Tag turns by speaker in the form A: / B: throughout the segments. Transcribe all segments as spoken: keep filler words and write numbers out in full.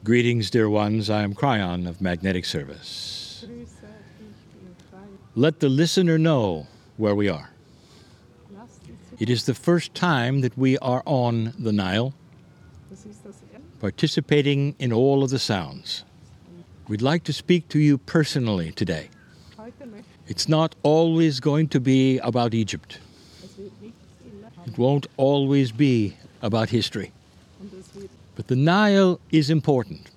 A: Greetings, dear ones. I am Cryon of Magnetic Service. Let the listener know where we are. It is the first time that we are on the Nile, participating in all of the sounds. We'd like to speak to you personally today. It's not always going to be about Egypt. It won't always be about history. But the Nile is important,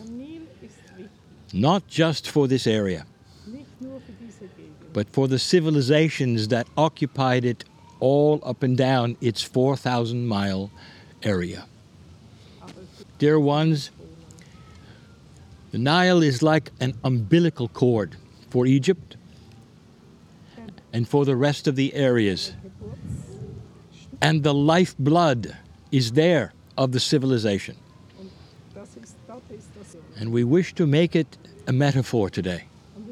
A: not just for this area, but for the civilizations that occupied it all up and down its four thousand mile area. Dear ones, the Nile is like an umbilical cord for Egypt and for the rest of the areas. And the lifeblood is there of the civilization. And we wish to make it a metaphor today.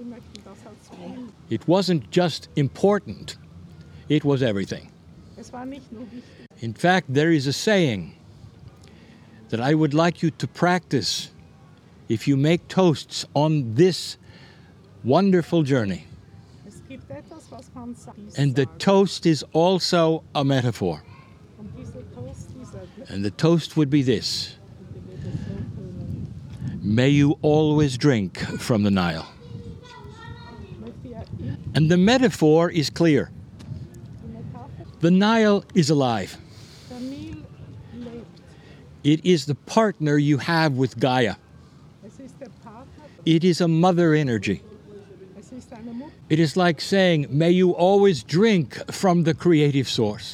A: It wasn't just important, it was everything. In fact, there is a saying that I would like you to practice if you make toasts on this wonderful journey. And the toast is also a metaphor. And the toast would be this: may you always drink from the Nile. And the metaphor is clear. The Nile is alive. It is the partner you have with Gaia. It is a mother energy. It is like saying, may you always drink from the creative source.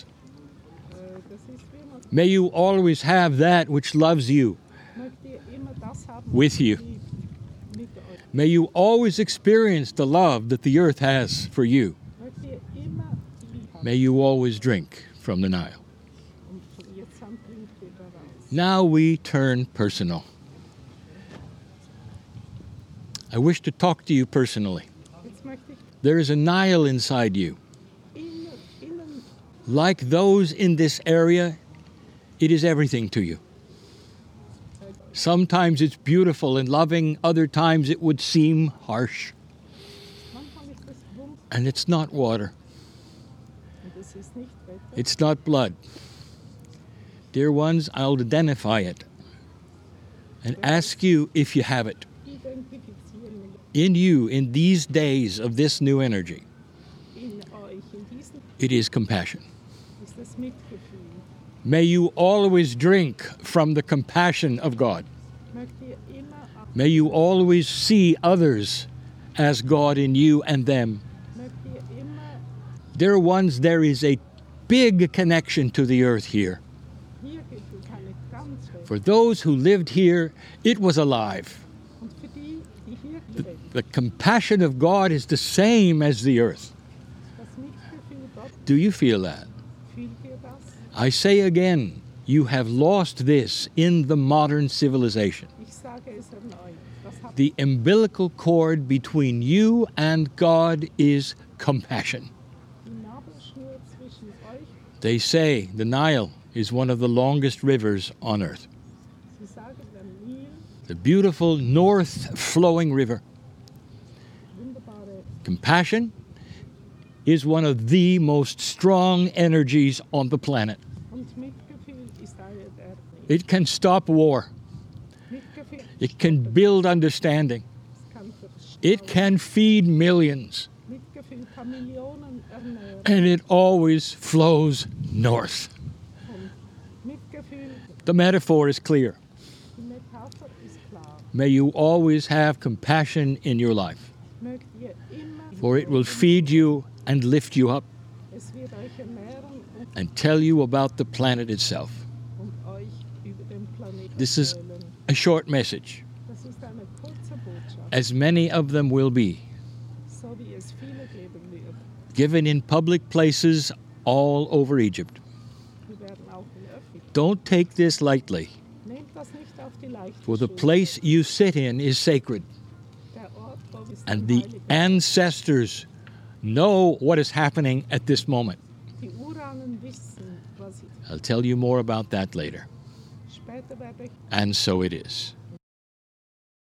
A: May you always have that which loves you with you. May you always experience the love that the earth has for you. May you always drink from the Nile. Now we turn personal. I wish to talk to you personally. There is a Nile inside you. Like those in this area, it is everything to you. Sometimes it's beautiful and loving, other times it would seem harsh. And it's not water. It's not blood. Dear ones, I'll identify it and ask you if you have it. In you, in these days of this new energy, it is compassion. May you always drink from the compassion of God. May you always see others as God in you and them. Dear ones, there is a big connection to the earth here. For those who lived here, it was alive. The, the compassion of God is the same as the earth. Do you feel that? I say again, you have lost this in the modern civilization. The umbilical cord between you and God is compassion. They say the Nile is one of the longest rivers on earth. The beautiful north-flowing river. Compassion is one of the most strong energies on the planet. It can stop war. It can build understanding. It can feed millions. And it always flows north. The metaphor is clear. May you always have compassion in your life, for it will feed you and lift you up and tell you about the planet itself. This is a short message, as many of them will be, given in public places all over Egypt. Don't take this lightly, for the place you sit in is sacred, and the ancestors know what is happening at this moment. I'll tell you more about that later. And so it is.